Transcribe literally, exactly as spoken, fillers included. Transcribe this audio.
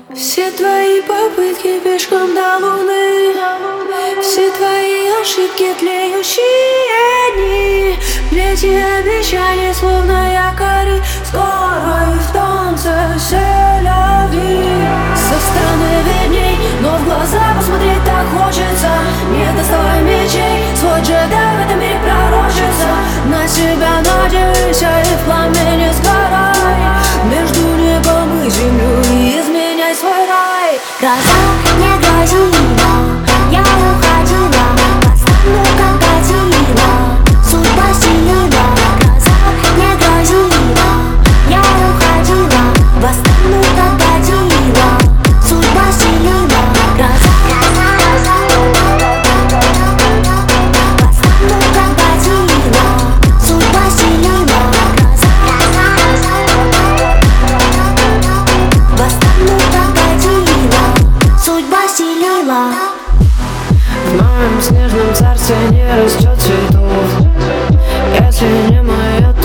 Все твои попытки пешком до луны, все твои ошибки, тлеющие дни, плети обещаний, словно якори, скоро и в танце селяви. Со стороны видней, но в глаза посмотреть так хочется. Не доставай мечей, свой джедай в этом мире пророчится. На себя надейся и в пламени сгорай, между небом и землей изменяй свой рай. Гроза не грозила, я уходила, поставлю как годила, судьба стелила. Гроза не грозила, я уходила, поставлю как годила, судьба стелила. Гроза, поставлю как годила, судьба стелила. Гроза, поставлю как годила, судьба стелила. В моем снежном царстве не растет цветов, если не моя